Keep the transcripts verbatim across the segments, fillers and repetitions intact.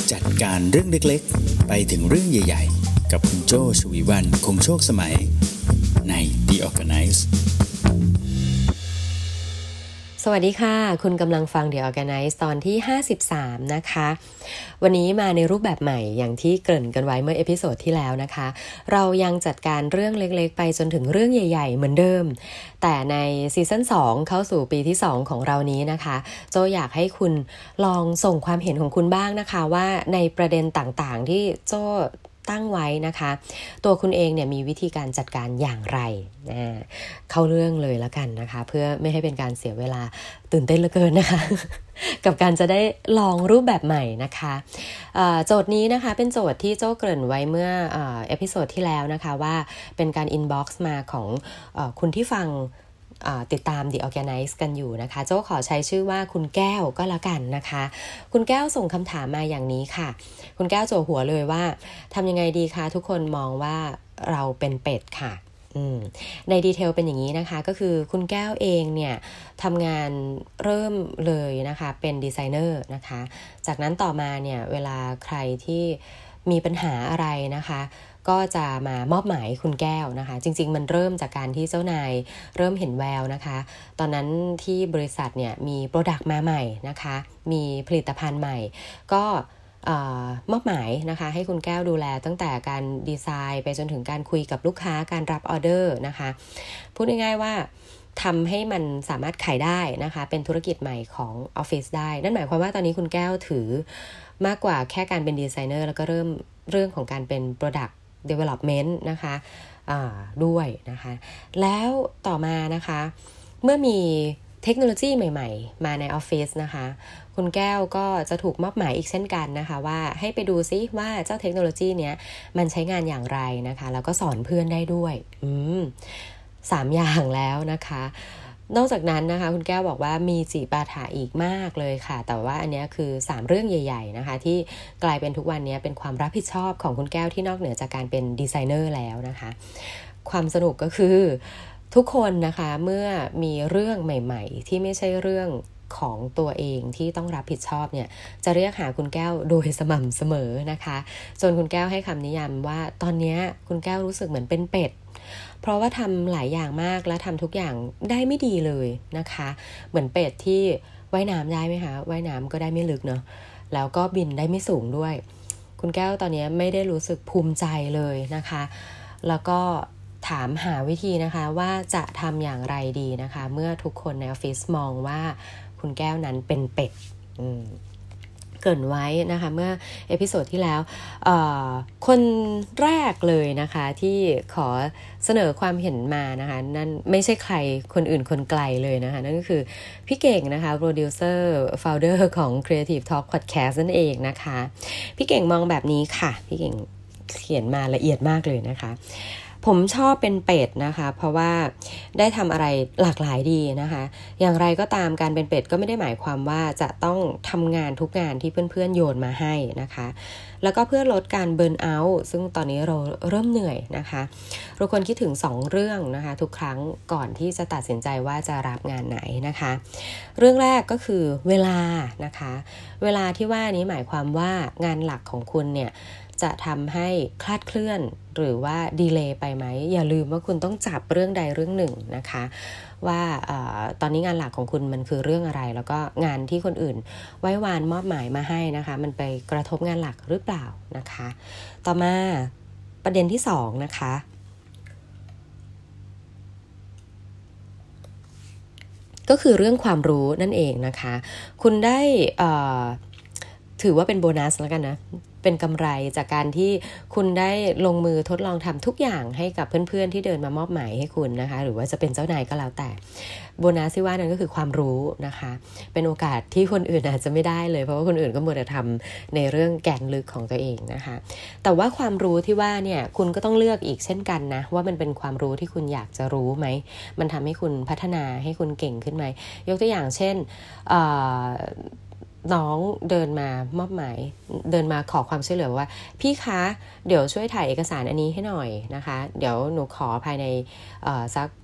จัดการเรื่องเล็กๆไปถึงเรื่องใหญ่ๆกับคุณโจชวีวรรณคงโชคสมัยใน The Organize สวัสดีค่ะคุณกำลังฟัง The Organize ตอนที่ห้าสิบสามนะคะวันนี้มาในรูปแบบใหม่อย่างที่เกริ่นกันไว้เมื่อเอพิโซดที่แล้วนะคะเรายังจัดการเรื่องเล็กๆไปจนถึงเรื่องใหญ่ๆเหมือนเดิมแต่ในซีซั่นสองเข้าสู่ปีที่สองของเรานี้นะคะโจอยากให้คุณลองส่งความเห็นของคุณบ้างนะคะว่าในประเด็นต่างๆที่โจตั้งไว้นะคะตัวคุณเองเนี่ยมีวิธีการจัดการอย่างไรนะเข้าเรื่องเลยแล้วกันนะคะเพื่อไม่ให้เป็นการเสียเวลาตื่นเต้นเหลือเกินนะคะ กับการจะได้ลองรูปแบบใหม่นะคะโจทย์นี้นะคะเป็นโจทย์ที่โจ้เกริ่นไว้เมื่อเอพิโซดที่แล้วนะคะว่าเป็นการอินบ็อกซ์มาของเอ่อคุณที่ฟังติดตาม The Organize กันอยู่นะคะโจ้ขอใช้ชื่อว่าคุณแก้วก็แล้วกันนะคะคุณแก้วส่งคำถามมาอย่างนี้ค่ะคุณแก้วโจหัวเลยว่าทำยังไงดีคะทุกคนมองว่าเราเป็นเป็ดค่ะในดีเทลเป็นอย่างนี้นะคะก็คือคุณแก้วเองเนี่ยทำงานเริ่มเลยนะคะเป็นดีไซเนอร์นะคะจากนั้นต่อมาเนี่ยเวลาใครที่มีปัญหาอะไรนะคะก็จะมามอบหมายคุณแก้วนะคะจริงๆมันเริ่มจากการที่เจ้านายเริ่มเห็นแววนะคะตอนนั้นที่บริษัทเนี่ยมีโปรดักต์มาใหม่นะคะมีผลิตภัณฑ์ใหม่ก็มอบหมายนะคะให้คุณแก้วดูแลตั้งแต่การดีไซน์ไปจนถึงการคุยกับลูกค้าการรับออเดอร์นะคะพูดง่ายๆว่าทำให้มันสามารถขายได้นะคะเป็นธุรกิจใหม่ของออฟฟิศได้นั่นหมายความว่าตอนนี้คุณแก้วถือมากกว่าแค่การเป็นดีไซเนอร์แล้วก็เริ่มเรื่องของการเป็น Product Development นะคะด้วยนะคะแล้วต่อมานะคะเมื่อมีเทคโนโลยีใหม่ๆมาในออฟฟิศนะคะคุณแก้วก็จะถูกมอบหมายอีกเช่นกันนะคะว่าให้ไปดูซิว่าเจ้าเทคโนโลยีเนี้ยมันใช้งานอย่างไรนะคะแล้วก็สอนเพื่อนได้ด้วยอืมสามอย่างแล้วนะคะนอกจากนั้นนะคะคุณแก้วบอกว่ามีจิปาถะอีกมากเลยค่ะแต่ว่าอันนี้คือสามเรื่องใหญ่ๆนะคะที่กลายเป็นทุกวันนี้เป็นความรับผิดชอบของคุณแก้วที่นอกเหนือจากการเป็นดีไซเนอร์แล้วนะคะความสนุกก็คือทุกคนนะคะเมื่อมีเรื่องใหม่ๆที่ไม่ใช่เรื่องของตัวเองที่ต้องรับผิดชอบเนี่ยจะเรียกหาคุณแก้วโดยสม่ำเสมอนะคะจนคุณแก้วให้คำนิยามว่าตอนนี้คุณแก้วรู้สึกเหมือนเป็นเป็ดเพราะว่าทำหลายอย่างมากและทำทุกอย่างได้ไม่ดีเลยนะคะเหมือนเป็ดที่ว่ายน้ำได้ไหมคะว่ายน้ำก็ได้ไม่ลึกเนาะแล้วก็บินได้ไม่สูงด้วยคุณแก้วตอนนี้ไม่ได้รู้สึกภูมิใจเลยนะคะแล้วก็ถามหาวิธีนะคะว่าจะทำอย่างไรดีนะคะเมื่อทุกคนในออฟฟิศมองว่าคุณแก้วนั้นเป็นเป็ดเกริ่นไว้นะคะเมื่อเอพิโซดที่แล้วคนแรกเลยนะคะที่ขอเสนอความเห็นมานะคะนั่นไม่ใช่ใครคนอื่นคนไกลเลยนะคะนั่นก็คือพี่เก่งนะคะโปรดิวเซอร์โฟลเดอร์ของ Creative Talk Podcast นั่นเองนะคะพี่เก่งมองแบบนี้ค่ะพี่เก่งเขียนมาละเอียดมากเลยนะคะผมชอบเป็นเป็ดนะคะเพราะว่าได้ทำอะไรหลากหลายดีนะคะอย่างไรก็ตามการเป็นเป็ดก็ไม่ได้หมายความว่าจะต้องทำงานทุกงานที่เพื่อนๆโยนมาให้นะคะแล้วก็เพื่อลดการเบิร์นเอาท์ซึ่งตอนนี้เราเริ่มเหนื่อยนะคะเราควรคิดถึงสองเรื่องนะคะทุกครั้งก่อนที่จะตัดสินใจว่าจะรับงานไหนนะคะเรื่องแรกก็คือเวลานะคะเวลาที่ว่านี้หมายความว่างานหลักของคุณเนี่ยจะทำให้คลาดเคลื่อนหรือว่าดีเลย์ไปไหมอย่าลืมว่าคุณต้องจับเรื่องใดเรื่องหนึ่งนะคะว่าอตอนนี้งานหลักของคุณมันคือเรื่องอะไรแล้วก็งานที่คนอื่นไว้วานมอบหมายมาให้นะคะมันไปกระทบงานหลักหรือเปล่านะคะต่อมาประเด็นที่สองนะคะก็คือเรื่องความรู้นั่นเองนะคะคุณได้ถือว่าเป็นโบนัสแล้วกันนะเป็นกำไรจากการที่คุณได้ลงมือทดลองทำทุกอย่างให้กับเพื่อนๆที่เดินมามอบหมายให้คุณนะคะหรือว่าจะเป็นเจ้านายก็แล้วแต่โบนัสที่ว่านั้นก็คือความรู้นะคะเป็นโอกาสที่คนอื่นอาจจะไม่ได้เลยเพราะว่าคนอื่นก็มัวแต่ทำในเรื่องแกนลึกของตัวเองนะคะแต่ว่าความรู้ที่ว่าเนี่ยคุณก็ต้องเลือกอีกเช่นกันนะว่ามันเป็นความรู้ที่คุณอยากจะรู้ไหมมันทำให้คุณพัฒนาให้คุณเก่งขึ้นไหมยกตัวอย่างเช่นน้องเดินมามอบหมายเดินมาขอความช่วยเหลือว่าพี่คะเดี๋ยวช่วยถ่ายเอกสารอันนี้ให้หน่อยนะคะเดี๋ยวหนูขอภายในสัก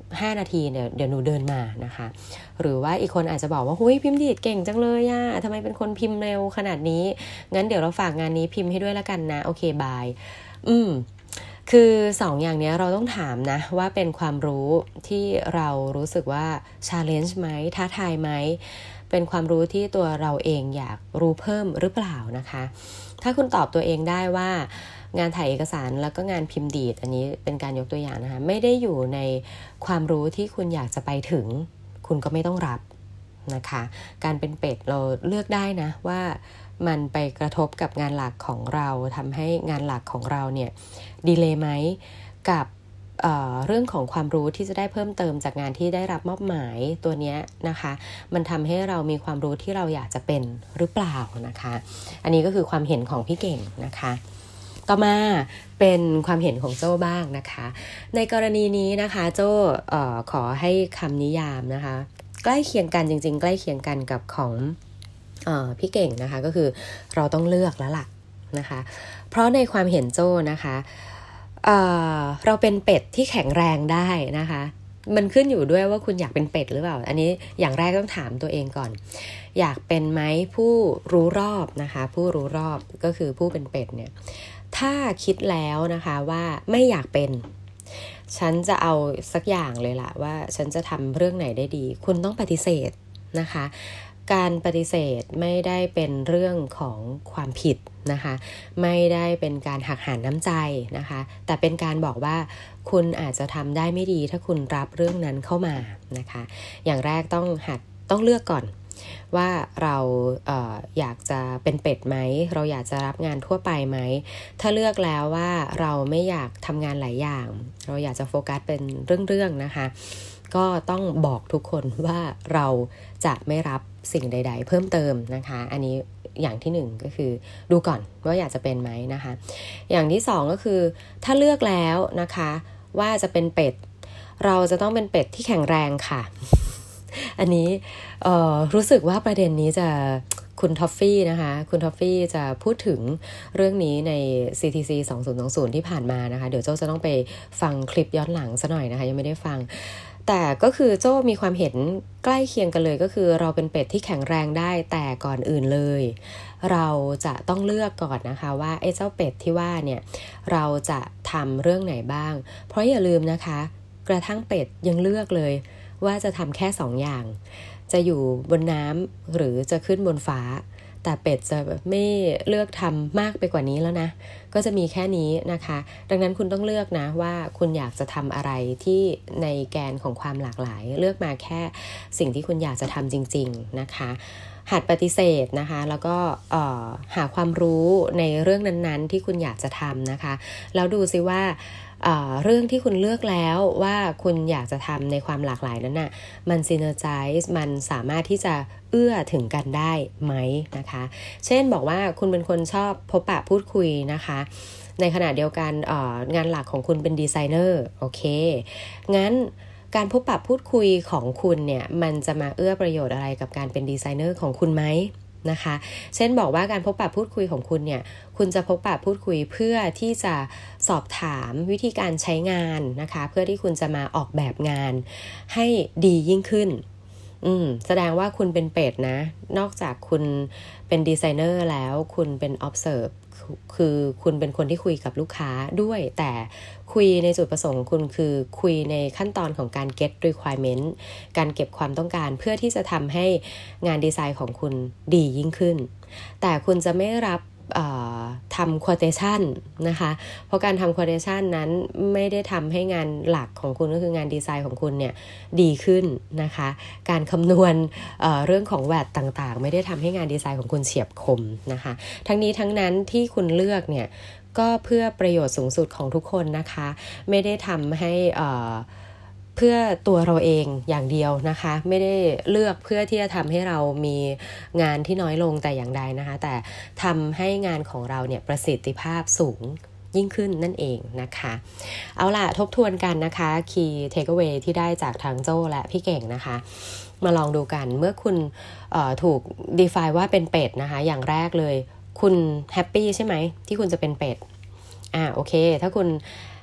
ห้านาทีเนี่ยเดี๋ยวหนูเดินมานะคะหรือว่าอีกคนอาจจะบอกว่าหุ้ยพิมพ์ดีดเก่งจังเลยอ่ะทำไมเป็นคนพิมพ์เร็วขนาดนี้งั้นเดี๋ยวเราฝากงานนี้พิมพ์ให้ด้วยละกันนะโอเคบายอืมคือสองอย่างนี้เราต้องถามนะว่าเป็นความรู้ที่เรารู้สึกว่า challenge ไหมท้าทายไหมเป็นความรู้ที่ตัวเราเองอยากรู้เพิ่มหรือเปล่านะคะถ้าคุณตอบตัวเองได้ว่างานถ่ายเอกสารแล้วก็งานพิมพ์ดีดอันนี้เป็นการยกตัวอย่างนะคะไม่ได้อยู่ในความรู้ที่คุณอยากจะไปถึงคุณก็ไม่ต้องรับนะคะการเป็นเป็ดเราเลือกได้นะว่ามันไปกระทบกับงานหลักของเราทำให้งานหลักของเราเนี่ยดีเลย์ไหมกับเอ่อเรื่องของความรู้ที่จะได้เพิ่มเติมจากงานที่ได้รับมอบหมายตัวเนี้ยนะคะมันทำให้เรามีความรู้ที่เราอยากจะเป็นหรือเปล่านะคะอันนี้ก็คือความเห็นของพี่เก่งนะคะต่อมาเป็นความเห็นของโจ้บ้างนะคะในกรณีนี้นะคะโจ้เอ่อขอให้คำนิยามนะคะใกล้เคียงกันจริงๆใกล้เคียงกันกับของเอ่อพี่เก่งนะคะก็คือเราต้องเลือกแล้วล่ะนะคะเพราะในความเห็นโจ้นะคะเอ่อเราเป็นเป็ดที่แข็งแรงได้นะคะมันขึ้นอยู่ด้วยว่าคุณอยากเป็นเป็ดหรือเปล่าอันนี้อย่างแรกต้องถามตัวเองก่อนอยากเป็นไหมผู้รู้รอบนะคะผู้รู้รอบก็คือผู้เป็นเป็ดเนี่ยถ้าคิดแล้วนะคะว่าไม่อยากเป็นฉันจะเอาสักอย่างเลยล่ะว่าฉันจะทำเรื่องไหนได้ดีคุณต้องปฏิเสธนะคะการปฏิเสธไม่ได้เป็นเรื่องของความผิดนะคะไม่ได้เป็นการหักหานน้ำใจนะคะแต่เป็นการบอกว่าคุณอาจจะทำได้ไม่ดีถ้าคุณรับเรื่องนั้นเข้ามานะคะอย่างแรกต้องหัดต้องเลือกก่อนว่าเราเอ่ออยากจะเป็นเป็ดไหมเราอยากจะรับงานทั่วไปไหมถ้าเลือกแล้วว่าเราไม่อยากทำงานหลายอย่างเราอยากจะโฟกัสเป็นเรื่องๆนะคะก็ต้องบอกทุกคนว่าเราจะไม่รับสิ่งใดๆเพิ่มเติมนะคะอันนี้อย่างที่หนึ่งก็คือดูก่อนว่าอยากจะเป็นไหมนะคะอย่างที่สองก็คือถ้าเลือกแล้วนะคะว่าจะเป็นเป็ดเราจะต้องเป็นเป็ดที่แข็งแรงค่ะอันนี้เอ่อรู้สึกว่าประเด็นนี้จะคุณท็อฟฟี่นะคะคุณท็อฟฟี่จะพูดถึงเรื่องนี้ใน ซี ที ซี สองพันยี่สิบที่ผ่านมานะคะเดี๋ยวโจ้จะต้องไปฟังคลิปย้อนหลังซะหน่อยนะคะยังไม่ได้ฟังแต่ก็คือโจ้มีความเห็นใกล้เคียงกันเลยก็คือเราเป็นเป็ดที่แข็งแรงได้แต่ก่อนอื่นเลยเราจะต้องเลือกก่อนนะคะว่าไอ้เจ้าเป็ดที่ว่าเนี่ยเราจะทำเรื่องไหนบ้างเพราะอย่าลืมนะคะกระทั่งเป็ดยังเลือกเลยว่าจะทำแค่สองอย่างจะอยู่บนน้ำหรือจะขึ้นบนฟ้าแต่เป็ดจะไม่เลือกทำมากไปกว่านี้แล้วนะก็จะมีแค่นี้นะคะดังนั้นคุณต้องเลือกนะว่าคุณอยากจะทำอะไรที่ในแกนของความหลากหลายเลือกมาแค่สิ่งที่คุณอยากจะทำจริงๆนะคะหัดปฏิเสธนะคะแล้วก็หาความรู้ในเรื่องนั้นๆที่คุณอยากจะทำนะคะแล้วดูซิว่าเอ่อเรื่องที่คุณเลือกแล้วว่าคุณอยากจะทำในความหลากหลายนั้นน่ะมันซินเนอร์ไจซ์มันสามารถที่จะเอื้อถึงกันได้ไหมนะคะเช่นบอกว่าคุณเป็นคนชอบพบปะพูดคุยนะคะในขณะเดียวกันเอ่องานหลักของคุณเป็นดีไซเนอร์โอเคงั้นการพบปะพูดคุยของคุณเนี่ยมันจะมาเอื้อประโยชน์อะไรกับการเป็นดีไซเนอร์ของคุณไหมนะคะเช่นบอกว่าการพบปะพูดคุยของคุณเนี่ยคุณจะพบปะพูดคุยเพื่อที่จะสอบถามวิธีการใช้งานนะคะเพื่อที่คุณจะมาออกแบบงานให้ดียิ่งขึ้นอืมแสดงว่าคุณเป็นเป็ดนะนอกจากคุณเป็นดีไซเนอร์แล้วคุณเป็น observe คือคุณเป็นคนที่คุยกับลูกค้าด้วยแต่คุยในจุดประสงค์ของคุณคือคุยในขั้นตอนของการ get requirement การเก็บความต้องการเพื่อที่จะทำให้งานดีไซน์ของคุณดียิ่งขึ้นแต่คุณจะไม่รับทำ quotation นะคะเพราะการทำ quotation นั้นไม่ได้ทำให้งานหลักของคุณก็คืองานดีไซน์ของคุณเนี่ยดีขึ้นนะคะการคำนวณ เอ่อ เรื่องของ แวต ต่างๆไม่ได้ทำให้งานดีไซน์ของคุณเฉียบคมนะคะทั้งนี้ทั้งนั้นที่คุณเลือกเนี่ยก็เพื่อประโยชน์สูงสุดของทุกคนนะคะไม่ได้ทำให้เอ่อเพื่อตัวเราเองอย่างเดียวนะคะไม่ได้เลือกเพื่อที่จะทำให้เรามีงานที่น้อยลงแต่อย่างใดนะคะแต่ทำให้งานของเราเนี่ยประสิทธิภาพสูงยิ่งขึ้นนั่นเองนะคะเอาล่ะทบทวนกันนะคะ Key Takeaway ที่ได้จากทางโจ้และพี่เก่งนะคะมาลองดูกันเมื่อคุณเอ่อถูก define ว่าเป็นเป็ดนะคะอย่างแรกเลยคุณแฮปปี้ใช่ไหมที่คุณจะเป็นเป็ดอ่าโอเคถ้าคุณ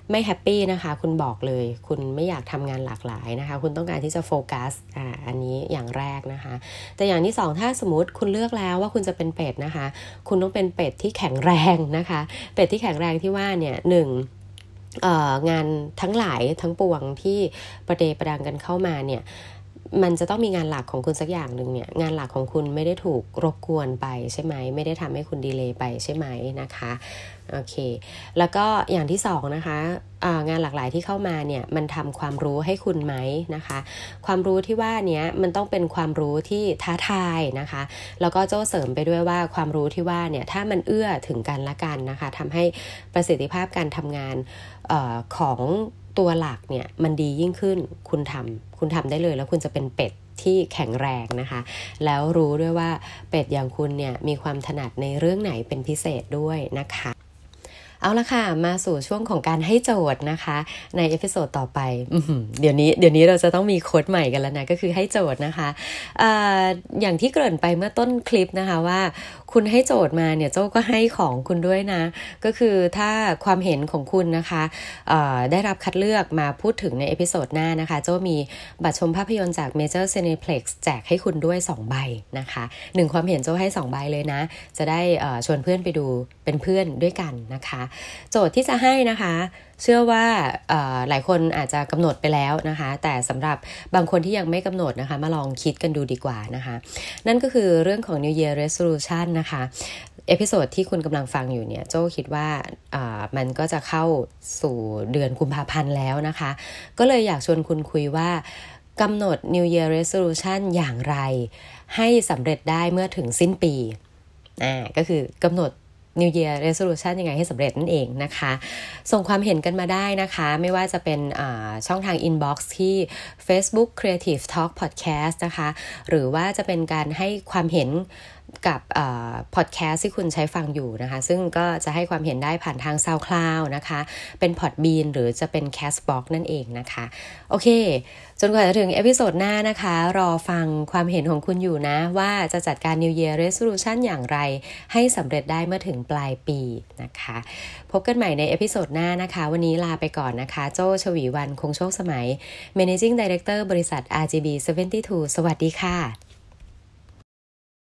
ไม่แฮปปี้นะคะคุณบอกเลยคุณไม่อยากทำงานหลากหลายนะคะคุณต้องการที่จะโฟกัสอ่าอันนี้อย่างแรกนะคะแต่อย่างที่สองถ้าสมมติคุณเลือกแล้วว่าคุณจะเป็นเป็ดนะคะคุณต้องเป็นเป็ดที่แข็งแรงนะคะเป็ดที่แข็งแรงที่ว่าเนี่ยหนึ่งเอ่องานทั้งหลายทั้งปวงที่ประเดประดังกันเข้ามาเนี่ยมันจะต้องมีงานหลักของคุณสักอย่างหนึ่งเนี่ยงานหลักของคุณไม่ได้ถูกรบกวนไปใช่ไหมไม่ได้ทำให้คุณดีเลย์ไปใช่ไหมนะคะโอเคแล้วก็อย่างที่สองนะคะงานหลากหลายที่เข้ามาเนี่ยมันทำความรู้ให้คุณไหมนะคะความรู้ที่ว่านี้มันต้องเป็นความรู้ที่ท้าทายนะคะแล้วก็โจ้เสริมไปด้วยว่าความรู้ที่ว่าเนี่ยถ้ามันเอื้อถึงกันและกันนะคะทำให้ประสิทธิภาพการทำงานเอ่อของตัวหลักเนี่ยมันดียิ่งขึ้นคุณทำคุณทำได้เลยแล้วคุณจะเป็นเป็ดที่แข็งแรงนะคะแล้วรู้ด้วยว่าเป็ดอย่างคุณเนี่ยมีความถนัดในเรื่องไหนเป็นพิเศษด้วยนะคะเอาละค่ะมาสู่ช่วงของการให้โจทย์นะคะในเอพิโซดต่อไปเดี๋ยวนี้เดี๋ยวนี้เราจะต้องมีโค้ดใหม่กันแล้วนะก็คือให้โจทย์นะคะ อ, อย่างที่เกริ่นไปเมื่อต้นคลิปนะคะว่าคุณให้โจทย์มาเนี่ยโจ้ก็ให้ของคุณด้วยนะก็คือถ้าความเห็นของคุณนะคะได้รับคัดเลือกมาพูดถึงในเอพิโซดหน้านะคะโจ้มีบัตรชมภาพยนตร์จาก Major Cineplex แจกให้คุณด้วยสองใบนะคะหนึ่งความเห็นโจ้ให้สองใบเลยนะจะได้ชวนเพื่อนไปดูเป็นเพื่อนด้วยกันนะคะโจทย์ที่จะให้นะคะเชื่อว่าหลายคนอาจจะกำหนดไปแล้วนะคะแต่สำหรับบางคนที่ยังไม่กำหนดนะคะมาลองคิดกันดูดีกว่านะคะนั่นก็คือเรื่องของ New Year Resolution นะคะเอพิโซดที่คุณกำลังฟังอยู่เนี่ยโจ้คิดว่ามันก็จะเข้าสู่เดือนกุมภาพันธ์แล้วนะคะก็เลยอยากชวนคุณคุยว่ากำหนด New Year Resolution อย่างไรให้สำเร็จได้เมื่อถึงสิ้นปีอ่าก็คือกำหนดNew Year Resolution ยังไงให้สำเร็จนั่นเองนะคะส่งความเห็นกันมาได้นะคะไม่ว่าจะเป็นช่องทาง inbox ที่ Facebook Creative Talk Podcast นะคะหรือว่าจะเป็นการให้ความเห็นกับพอดแคสต์ที่คุณใช้ฟังอยู่นะคะซึ่งก็จะให้ความเห็นได้ผ่านทาง SoundCloud นะคะเป็น Podbean หรือจะเป็น Castbox นั่นเองนะคะโอเคจนกว่าจะถึงเอพิโซดหน้านะคะรอฟังความเห็นของคุณอยู่นะว่าจะจัดการ New Year Resolution อย่างไรให้สำเร็จได้เมื่อถึงปลายปีนะคะพบกันใหม่ในเอพิโซดหน้านะคะวันนี้ลาไปก่อนนะคะโจ้ชวีวรรณคงโชคสมัย Managing Director บริษัท อาร์ จี บี เจ็ดสิบสอง สวัสดีค่ะ